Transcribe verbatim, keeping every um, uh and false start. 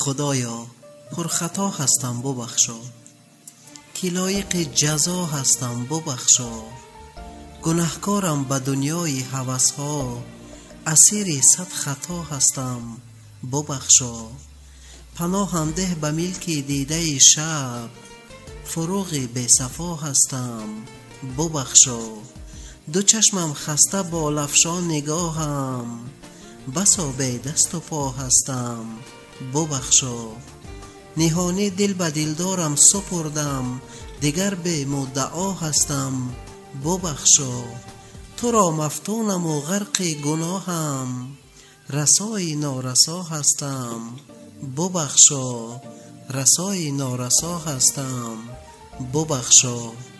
خدایا پر خطا هستم ببخشا، که لایق جزا هستم ببخشا. گناهکارم به دنیای هوس ها، اسیر صد خطا هستم ببخشا. پناهم ده به ملک دیده شب، فروغ بی صفا هستم ببخشا. دو چشمم خسته با لفشان نگاهم، بسا بی دست و پا هستم ببخشا. نهانی دل به دلدارم سپردم، دیگر به مدعا هستم ببخشا. تو را مفتونم و غرق گناهم، رسای نارسا هستم ببخشا. رسای نارسا هستم ببخشا.